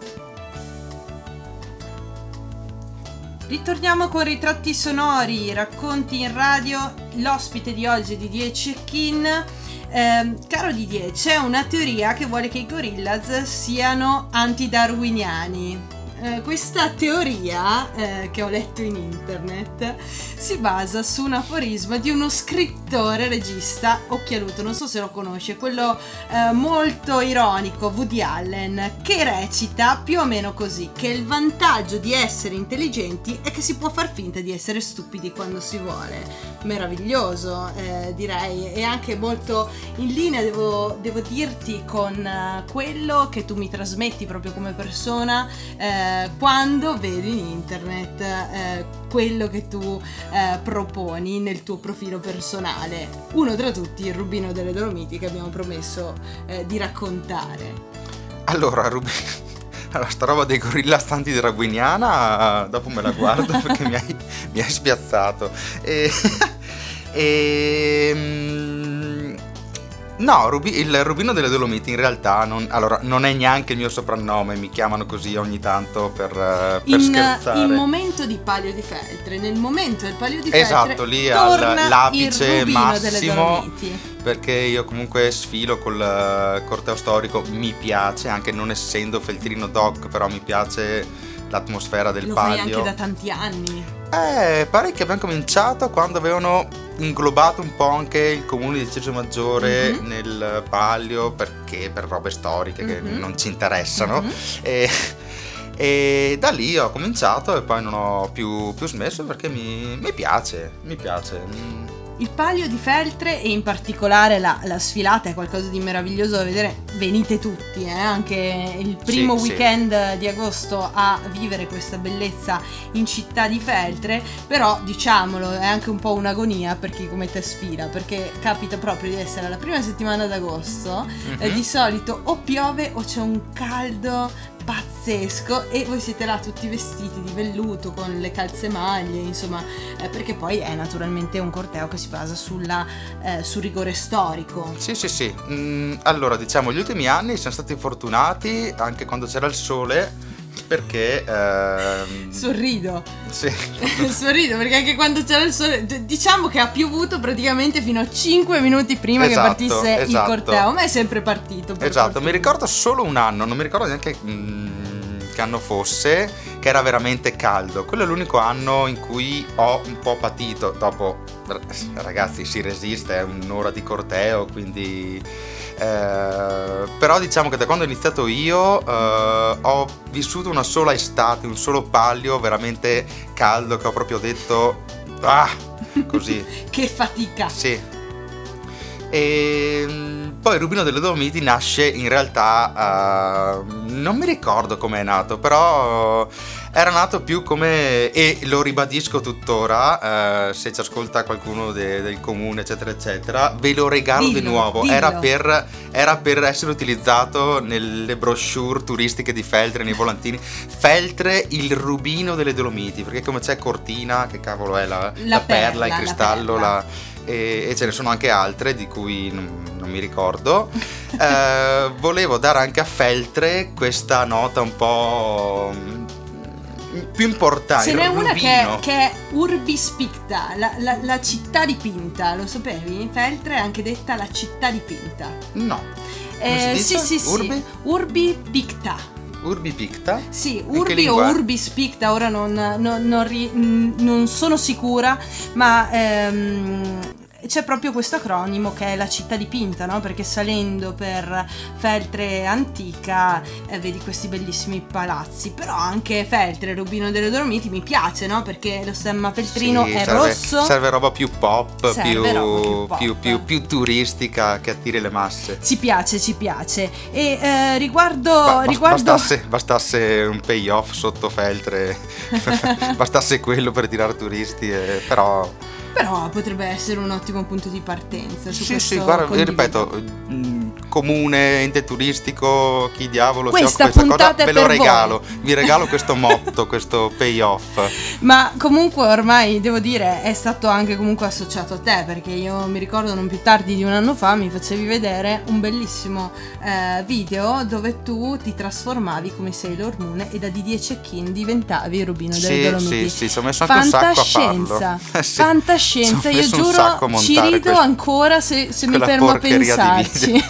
Ritorniamo con Ritratti Sonori, racconti in radio. L'ospite di oggi è Didier Cecchine. Caro Didier, c'è una teoria che vuole che i Gorillaz siano antidarwiniani. Questa teoria, che ho letto in internet, si basa su un aforisma di uno scrittore regista occhialuto, non so se lo conosce, quello molto ironico, Woody Allen, che recita più o meno così: che il vantaggio di essere intelligenti è che si può far finta di essere stupidi quando si vuole. Meraviglioso, direi, e anche molto in linea, devo dirti, con quello che tu mi trasmetti proprio come persona quando vedi in internet quello che tu proponi nel tuo profilo personale. Uno tra tutti, il Rubino delle Dolomiti, che abbiamo promesso di raccontare. Allora, sta roba dei Gorillaz antidarwiniana, dopo me la guardo perché mi hai spiazzato. No, il Rubino delle Dolomiti in realtà non è neanche il mio soprannome, mi chiamano così ogni tanto per scherzare. In momento di Palio di Feltre, nel momento del Palio di Feltre, esatto, lì torna all'apice il Rubino massimo delle Dolomiti. Perché io comunque sfilo col corteo storico, mi piace, anche non essendo feltrino doc, però mi piace l'atmosfera del Palio. Lo fai anche da tanti anni. Pare che abbiamo cominciato quando avevano inglobato un po' anche il comune di Ceso Maggiore nel Palio, perché per robe storiche che non ci interessano. E da lì ho cominciato e poi non ho più smesso perché mi piace. Il Palio di Feltre, e in particolare la sfilata, è qualcosa di meraviglioso da vedere. Venite tutti, anche il primo weekend di agosto, a vivere questa bellezza in città di Feltre. Però diciamolo, è anche un po' un'agonia per chi come te sfila, perché capita proprio di essere la prima settimana d'agosto, di solito o piove o c'è un caldo pazzesco e voi siete là tutti vestiti di velluto con le calzemaglie, insomma, perché poi è naturalmente un corteo che si basa sul rigore storico. Sì. Allora, diciamo, gli ultimi anni siamo stati fortunati anche quando c'era il sole, perché sorrido. Sì. Sorrido perché anche quando c'era il sole, diciamo che ha piovuto praticamente fino a 5 minuti prima che partisse il corteo, ma è sempre partito. Esatto, mi ricordo solo un anno, non mi ricordo neanche che anno fosse, che era veramente caldo. Quello è l'unico anno in cui ho un po' patito. Dopo, ragazzi, si resiste, è un'ora di corteo, quindi però diciamo che da quando ho iniziato io ho vissuto una sola estate, un solo Palio veramente caldo, che ho proprio detto così. Che fatica. Sì. E poi il Rubino delle Dolomiti nasce in realtà, non mi ricordo come è nato, però era nato più come, e lo ribadisco tuttora, se ci ascolta qualcuno del comune eccetera eccetera, ve lo regalo di nuovo. Dillo. Era per essere utilizzato nelle brochure turistiche di Feltre, nei volantini. Feltre, il Rubino delle Dolomiti, perché come c'è Cortina, che cavolo è la perla, il cristallo, e ce ne sono anche altre di cui non mi ricordo. Volevo dare anche a Feltre questa nota un po' più importante. Ce n'è una che è Urbis Picta, la città dipinta, lo sapevi? Feltre è anche detta la città dipinta. No. Come si dice? Sì. Urbi Picta. Urbi Picta? Sì, Urbi o Urbis Picta, ora non sono sicura, ma c'è proprio questo acronimo che è la città dipinta, no? Perché salendo per Feltre antica vedi questi bellissimi palazzi, però anche Feltre, Rubino delle Dolomiti mi piace, no? Perché lo stemma feltrino è rosso. Serve roba più pop, più turistica, che attiri le masse. Ci piace. E riguardo bastasse un payoff sotto Feltre, bastasse quello per tirare turisti, però potrebbe essere un ottimo punto di partenza su questo. Sì, guarda, ripeto, comune, ente turistico, chi diavolo si Questa occupa di questa cosa, puntata ve lo è per regalo, voi. vi regalo questo motto, questo payoff. Ma comunque ormai devo dire è stato anche comunque associato a te, perché io mi ricordo non più tardi di un anno fa mi facevi vedere un bellissimo video dove tu ti trasformavi come Sailor Moon e da Didier Cecchine diventavi Rubino delle Dolomiti. Sì, ci ho messo anche un sacco a farlo. Fantascienza, io giuro ci rido ancora se mi fermo a pensarci.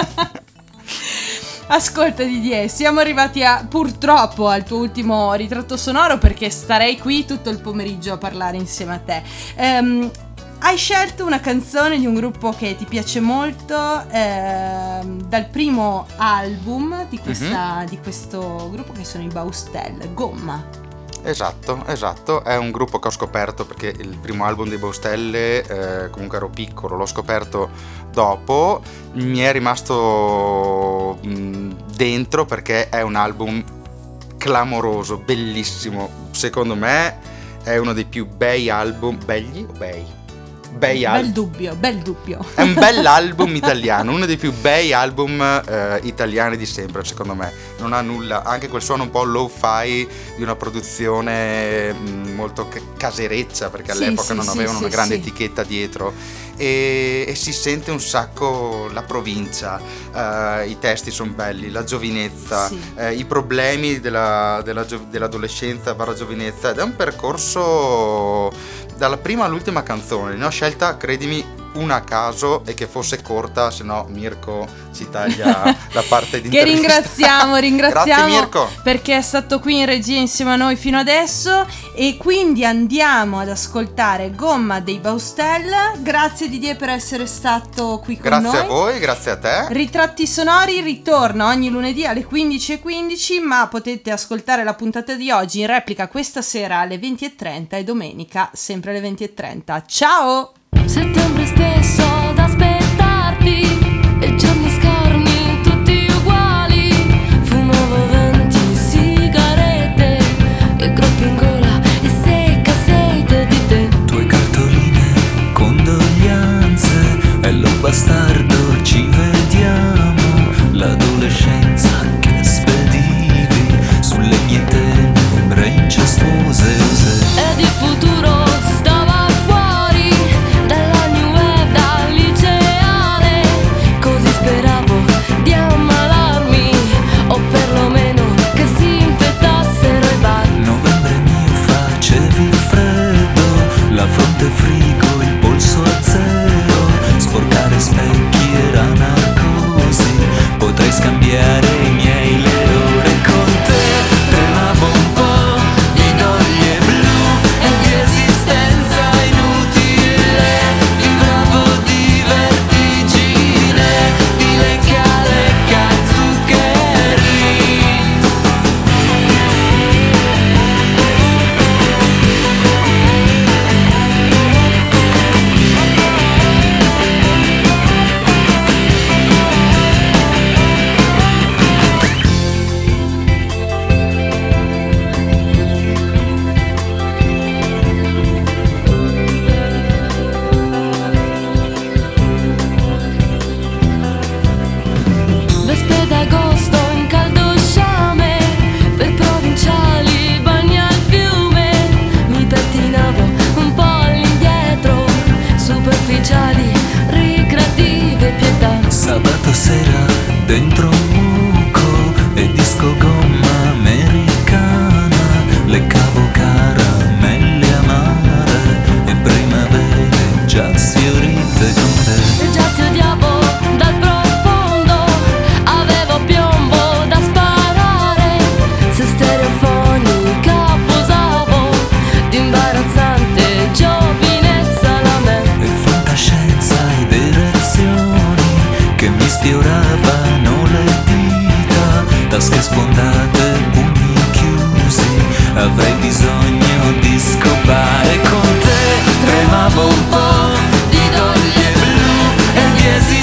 Ascolta Didier, siamo arrivati purtroppo al tuo ultimo ritratto sonoro, perché starei qui tutto il pomeriggio a parlare insieme a te. Hai scelto una canzone di un gruppo che ti piace molto, dal primo album di questo gruppo, che sono i Baustelle, Gomma. Esatto, è un gruppo che ho scoperto perché il primo album dei Baustelle, comunque ero piccolo, l'ho scoperto dopo, mi è rimasto dentro perché è un album clamoroso, bellissimo, secondo me è uno dei più bei album, Bel dubbio. È un bell'album italiano, uno dei più bei album italiani di sempre, secondo me. Non ha nulla, anche quel suono un po' lo-fi di una produzione molto casereccia, perché all'epoca non avevano una grande etichetta dietro, e si sente un sacco la provincia, i testi sono belli, la giovinezza, i problemi dell'adolescenza barra giovinezza, ed è un percorso dalla prima all'ultima canzone. Ne ho scelta, credimi, una a caso, e che fosse corta, se no Mirko ci taglia la parte di che ringraziamo Grazie Mirko, perché è stato qui in regia insieme a noi fino adesso. E quindi andiamo ad ascoltare Gomma dei Baustelle. Grazie Didier per essere stato qui con noi. Grazie a voi, grazie a te. Ritratti Sonori ritorna ogni lunedì alle 15:15, ma potete ascoltare la puntata di oggi in replica questa sera alle 20:30 e domenica sempre alle 20:30. Ciao! Settembre spesso ad aspettarti e giorni scarni tutti uguali. Fumavo 20 sigarette e groppi in gola e secca sete di te. Tue cartoline, condoglianze, e lo bastardo ci vediamo. L'adolescenza che spedivi sulle mie tenebre incestuose. Ed il futuro stava fuori dalla new wave, dal liceale. Così speravo di ammalarmi, o perlomeno che si infettassero i bar. Novembre mio, facevi freddo, la fronte frigo, il polso a zero. Sporcare specchi era narcosi, potrei scambiare i miei le ore con te. Tremavo un po' di doglie blu e di esistenza inutile. Vibravo di vertigine, di lecca zuccheri. Vespe d'agosto in caldo sciame, per provinciali bagni al fiume. Mi pettinavo un po' all'indietro, superficiali, ricreative pietà. Sabato sera dentro un buco e disco gomma americana. Leccavo caramelle amare e primavere già sfiorite con te. E già ti odiavo dal profondo, avevo piombo da sparare. Se stereofonica posavo, di imbarazzante giovinezza la me. E fantascienza ed erezioni che mi sfioravano le dita. Tasche sfondate, pugni chiusi, avrei bisogno di scopare con te. Tremavo un po' di doglie blu e di esistenza